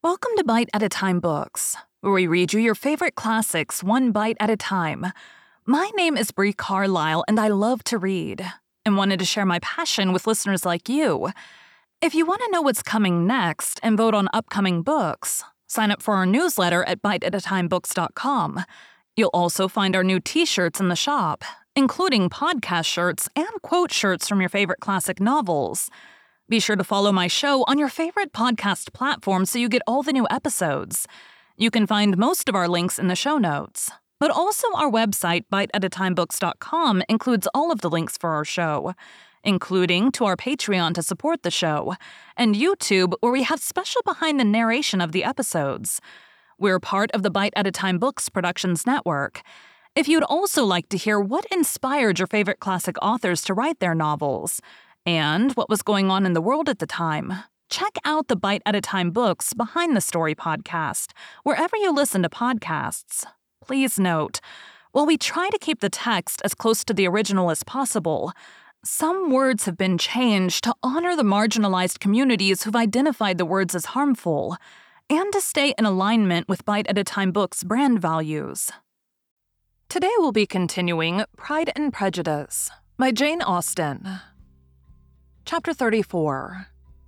Welcome to Bite at a Time Books, where we read you your favorite classics one bite at a time. My name is Brie Carlisle, and I love to read, and wanted to share my passion with listeners like you. If you want to know what's coming next and vote on upcoming books, sign up for our newsletter at biteatatimebooks.com. You'll also find our new t-shirts in the shop, including podcast shirts and quote shirts from your favorite classic novels. Be sure to follow my show on your favorite podcast platform so you get all the new episodes. You can find most of our links in the show notes, but also our website, biteatatimebooks.com, includes all of the links for our show, including to our Patreon to support the show, and YouTube, where we have special behind the narration of the episodes. We're part of the Bite at a Time Books Productions Network. If you'd also like to hear what inspired your favorite classic authors to write their novels, and what was going on in the world at the time, check out the Bite at a Time Books Behind the Story podcast, wherever you listen to podcasts. Please note, while we try to keep the text as close to the original as possible, some words have been changed to honor the marginalized communities who've identified the words as harmful, and to stay in alignment with Bite at a Time Books' brand values. Today we'll be continuing Pride and Prejudice by Jane Austen. Chapter 34.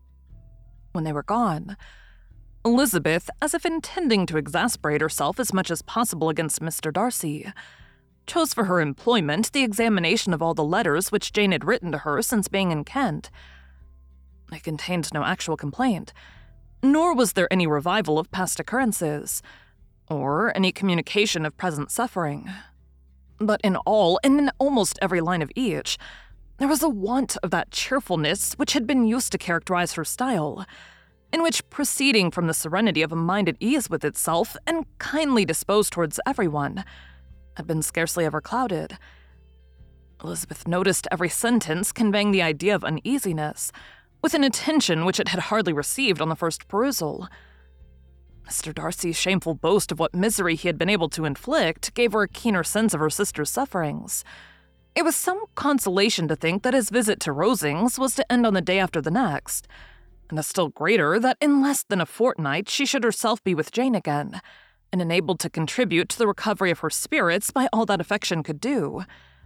When they were gone, Elizabeth, as if intending to exasperate herself as much as possible against Mr. Darcy, chose for her employment the examination of all the letters which Jane had written to her since being in Kent. They contained no actual complaint, nor was there any revival of past occurrences, or any communication of present suffering. But in all, and in almost every line of each, there was a want of that cheerfulness which had been used to characterize her style, in which, proceeding from the serenity of a mind at ease with itself and kindly disposed towards everyone, had been scarcely ever clouded. Elizabeth noticed every sentence conveying the idea of uneasiness, with an attention which it had hardly received on the first perusal. Mr. Darcy's shameful boast of what misery he had been able to inflict gave her a keener sense of her sister's sufferings. It was some consolation to think that his visit to Rosings was to end on the day after the next, and a still greater that in less than a fortnight she should herself be with Jane again, and enabled to contribute to the recovery of her spirits by all that affection could do.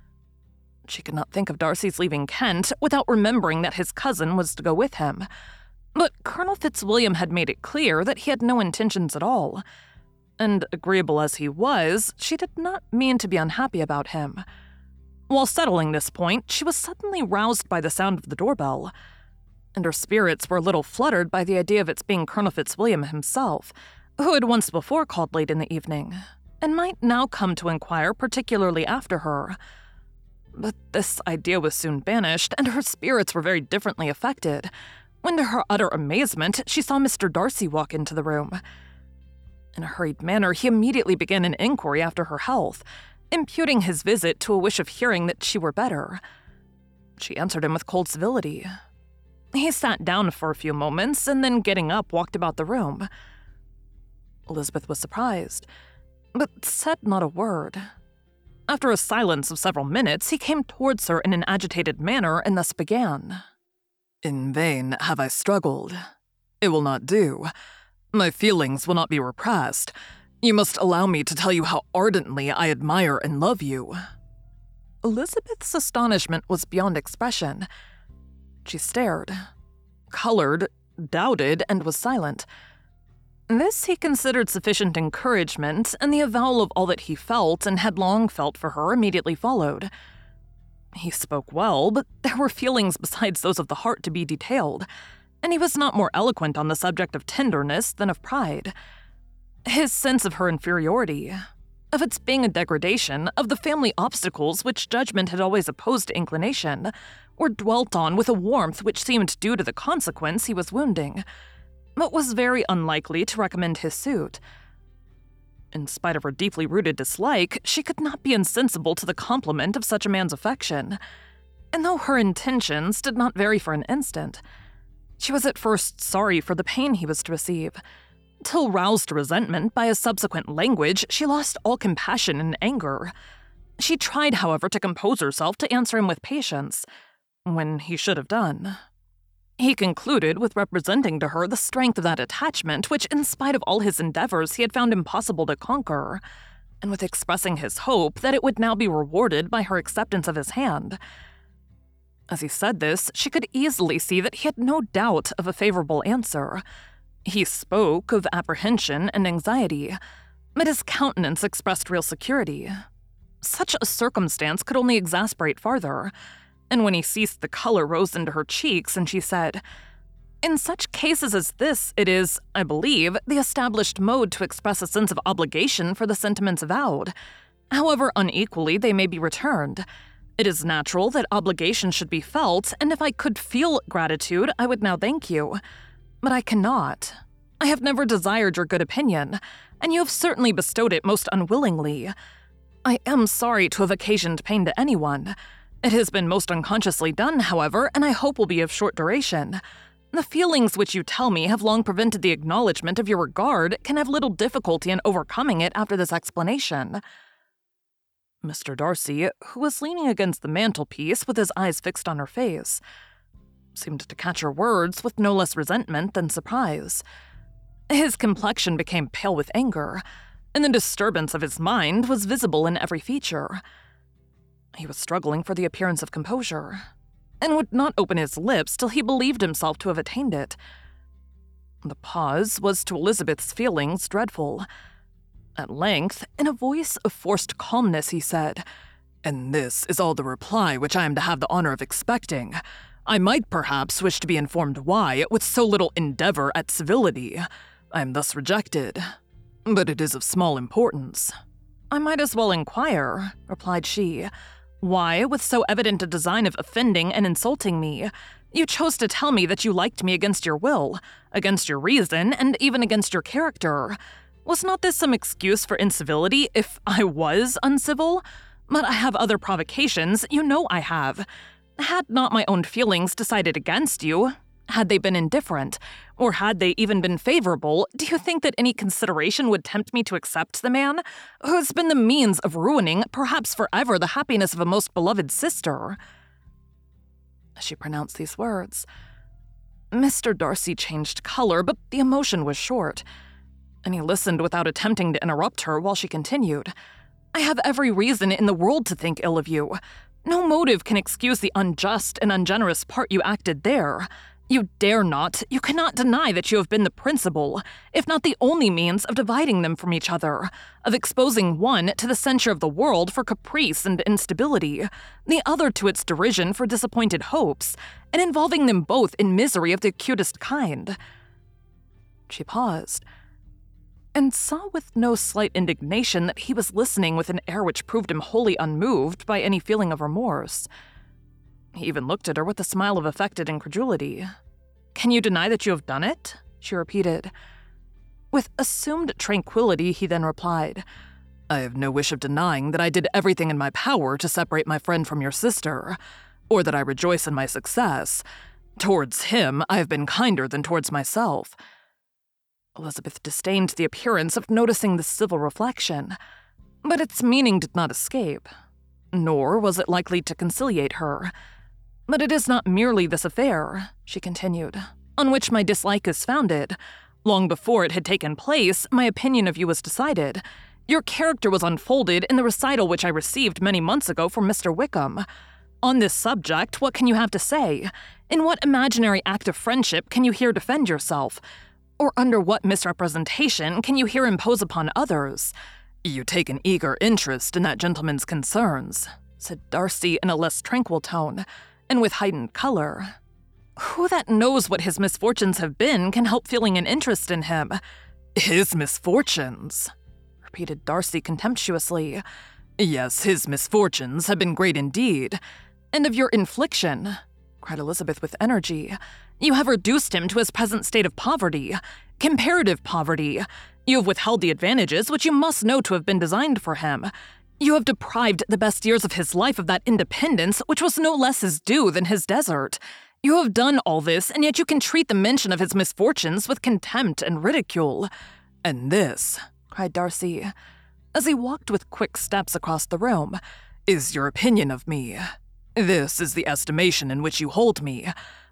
She could not think of Darcy's leaving Kent without remembering that his cousin was to go with him, but Colonel Fitzwilliam had made it clear that he had no intentions at all, and agreeable as he was, she did not mean to be unhappy about him. While settling this point, she was suddenly roused by the sound of the doorbell, and her spirits were a little fluttered by the idea of its being Colonel Fitzwilliam himself, who had once before called late in the evening, and might now come to inquire particularly after her. But this idea was soon banished, and her spirits were very differently affected, when to her utter amazement she saw Mr. Darcy walk into the room. In a hurried manner, he immediately began an inquiry after her health, imputing his visit to a wish of hearing that she were better. She answered him with cold civility. He sat down for a few moments, and then getting up, walked about the room. Elizabeth was surprised, but said not a word. After a silence of several minutes, he came towards her in an agitated manner and thus began. "In vain have I struggled. It will not do. My feelings will not be repressed. You must allow me to tell you how ardently I admire and love you." Elizabeth's astonishment was beyond expression. She stared, colored, doubted, and was silent. This he considered sufficient encouragement, and the avowal of all that he felt and had long felt for her immediately followed. He spoke well, but there were feelings besides those of the heart to be detailed, and he was not more eloquent on the subject of tenderness than of pride. His sense of her inferiority, of its being a degradation, of the family obstacles which judgment had always opposed to inclination, were dwelt on with a warmth which seemed due to the consequence he was wounding, but was very unlikely to recommend his suit. In spite of her deeply rooted dislike, she could not be insensible to the compliment of such a man's affection, and though her intentions did not vary for an instant, she was at first sorry for the pain he was to receive, till roused to resentment by his subsequent language, she lost all compassion and anger. She tried, however, to compose herself to answer him with patience, when he should have done. He concluded with representing to her the strength of that attachment which, in spite of all his endeavors, he had found impossible to conquer, and with expressing his hope that it would now be rewarded by her acceptance of his hand. As he said this, she could easily see that he had no doubt of a favorable answer. He spoke of apprehension and anxiety, but his countenance expressed real security. Such a circumstance could only exasperate farther, and when he ceased, the color rose into her cheeks, and she said, "In such cases as this, it is, I believe, the established mode to express a sense of obligation for the sentiments avowed. However unequally they may be returned. It is natural that obligation should be felt, and if I could feel gratitude, I would now thank you. But I cannot. I have never desired your good opinion, and you have certainly bestowed it most unwillingly. I am sorry to have occasioned pain to anyone. It has been most unconsciously done, however, and I hope will be of short duration. The feelings which you tell me have long prevented the acknowledgement of your regard can have little difficulty in overcoming it after this explanation." Mr. Darcy, who was leaning against the mantelpiece with his eyes fixed on her face, seemed to catch her words with no less resentment than surprise. His complexion became pale with anger, and the disturbance of his mind was visible in every feature. He was struggling for the appearance of composure, and would not open his lips till he believed himself to have attained it. The pause was to Elizabeth's feelings dreadful. At length, in a voice of forced calmness, he said, "And this is all the reply which I am to have the honor of expecting. I might perhaps wish to be informed why, with so little endeavor at civility, I am thus rejected. But it is of small importance." "I might as well inquire," replied she, "why, with so evident a design of offending and insulting me, you chose to tell me that you liked me against your will, against your reason, and even against your character. Was not this some excuse for incivility if I was uncivil? But I have other provocations, you know I have. Had not my own feelings decided against you, had they been indifferent, or had they even been favorable, do you think that any consideration would tempt me to accept the man who has been the means of ruining, perhaps forever, the happiness of a most beloved sister?" As she pronounced these words, Mr. Darcy changed color, but the emotion was short, and he listened without attempting to interrupt her while she continued, "I have every reason in the world to think ill of you. No motive can excuse the unjust and ungenerous part you acted there. You dare not, you cannot deny that you have been the principal, if not the only means of dividing them from each other, of exposing one to the censure of the world for caprice and instability, the other to its derision for disappointed hopes, and involving them both in misery of the acutest kind." She paused, and saw with no slight indignation that he was listening with an air which proved him wholly unmoved by any feeling of remorse. He even looked at her with a smile of affected incredulity. "Can you deny that you have done it?" she repeated. With assumed tranquility, he then replied, "I have no wish of denying that I did everything in my power to separate my friend from your sister, or that I rejoice in my success. Towards him, I have been kinder than towards myself." Elizabeth disdained the appearance of noticing this civil reflection, but its meaning did not escape, nor was it likely to conciliate her. "But it is not merely this affair," she continued, "on which my dislike is founded. Long before it had taken place, my opinion of you was decided. Your character was unfolded in the recital which I received many months ago from Mr. Wickham. On this subject, what can you have to say? In what imaginary act of friendship can you here defend yourself? Or under what misrepresentation can you here impose upon others?" "You take an eager interest in that gentleman's concerns," said Darcy in a less tranquil tone, and with heightened color. "Who that knows what his misfortunes have been can help feeling an interest in him?" "His misfortunes?" repeated Darcy contemptuously. "Yes, his misfortunes have been great indeed." "And of your infliction," cried Elizabeth with energy. "You have reduced him to his present state of poverty, comparative poverty. You have withheld the advantages which you must know to have been designed for him. You have deprived the best years of his life of that independence which was no less his due than his desert. You have done all this, and yet you can treat the mention of his misfortunes with contempt and ridicule." "And this," cried Darcy, as he walked with quick steps across the room, "is your opinion of me. This is the estimation in which you hold me.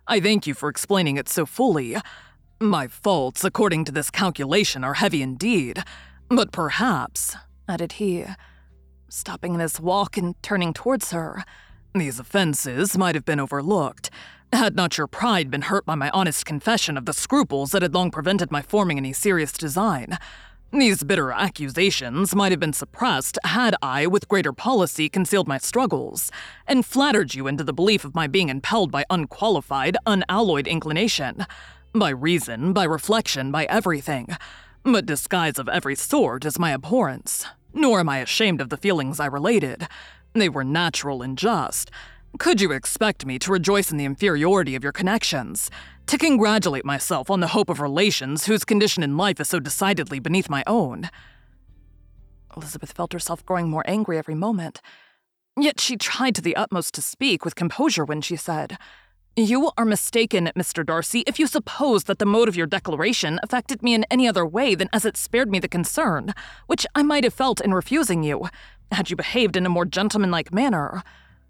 I thank you for explaining it so fully. My faults, according to this calculation, are heavy indeed. But perhaps, added he, stopping in his walk and turning towards her, these offenses might have been overlooked, had not your pride been hurt by my honest confession of the scruples that had long prevented my forming any serious design. These bitter accusations might have been suppressed had I, with greater policy, concealed my struggles, and flattered you into the belief of my being impelled by unqualified, unalloyed inclination, by reason, by reflection, by everything. But disguise of every sort is my abhorrence, nor am I ashamed of the feelings I related. They were natural and just. Could you expect me to rejoice in the inferiority of your connections, to congratulate myself on the hope of relations whose condition in life is so decidedly beneath my own? Elizabeth felt herself growing more angry every moment. Yet she tried to the utmost to speak with composure when she said, "You are mistaken, Mr. Darcy, if you suppose that the mode of your declaration affected me in any other way than as it spared me the concern, which I might have felt in refusing you, had you behaved in a more gentlemanlike manner."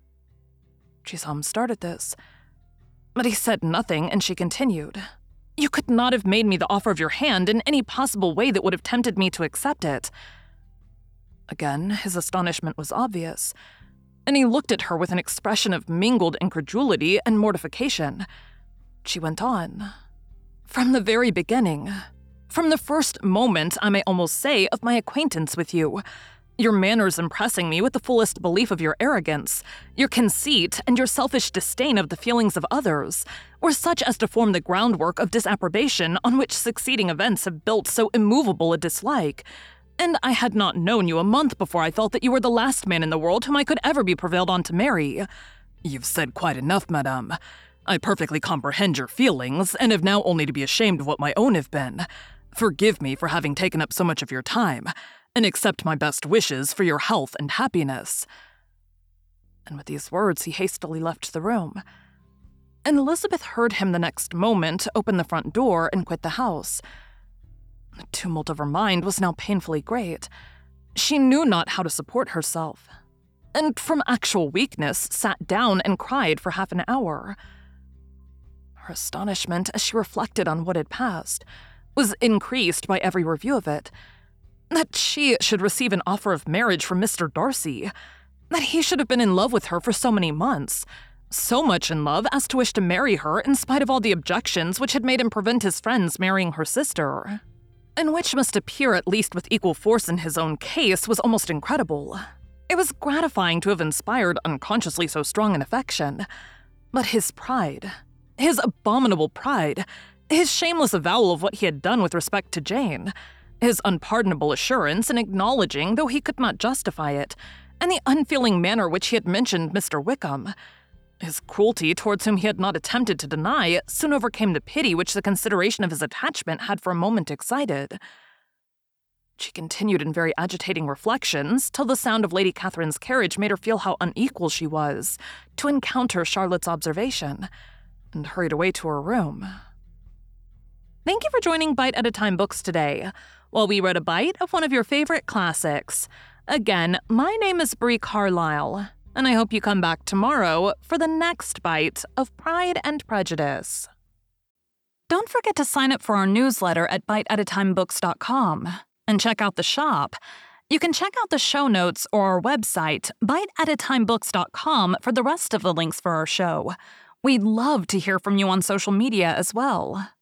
She saw him start at this, but he said nothing, and she continued, "You could not have made me the offer of your hand in any possible way that would have tempted me to accept it." Again, his astonishment was obvious, and he looked at her with an expression of mingled incredulity and mortification. She went on, "From the very beginning, from the first moment, I may almost say, of my acquaintance with you, your manners impressing me with the fullest belief of your arrogance, your conceit, and your selfish disdain of the feelings of others, were such as to form the groundwork of disapprobation on which succeeding events have built so immovable a dislike. And I had not known you a month before I felt that you were the last man in the world whom I could ever be prevailed on to marry." "You've said quite enough, madame. I perfectly comprehend your feelings, and have now only to be ashamed of what my own have been. Forgive me for having taken up so much of your time, and accept my best wishes for your health and happiness." And with these words, he hastily left the room. And Elizabeth heard him the next moment open the front door and quit the house. The tumult of her mind was now painfully great. She knew not how to support herself, and from actual weakness sat down and cried for half an hour. Her astonishment, as she reflected on what had passed, was increased by every review of it. That she should receive an offer of marriage from Mr. Darcy, that he should have been in love with her for so many months, so much in love as to wish to marry her in spite of all the objections which had made him prevent his friends marrying her sister, and which must appear at least with equal force in his own case, was almost incredible. It was gratifying to have inspired unconsciously so strong an affection, but his pride, his abominable pride, his shameless avowal of what he had done with respect to Jane, his unpardonable assurance in acknowledging, though he could not justify it, and the unfeeling manner which he had mentioned Mr. Wickham, his cruelty towards whom he had not attempted to deny, soon overcame the pity which the consideration of his attachment had for a moment excited. She continued in very agitating reflections till the sound of Lady Catherine's carriage made her feel how unequal she was to encounter Charlotte's observation, and hurried away to her room. Thank you for joining Bite at a Time Books today, while we read a bite of one of your favorite classics. Again, my name is Brie Carlisle, and I hope you come back tomorrow for the next bite of Pride and Prejudice. Don't forget to sign up for our newsletter at biteatatimebooks.com and check out the shop. You can check out the show notes or our website, biteatatimebooks.com, for the rest of the links for our show. We'd love to hear from you on social media as well.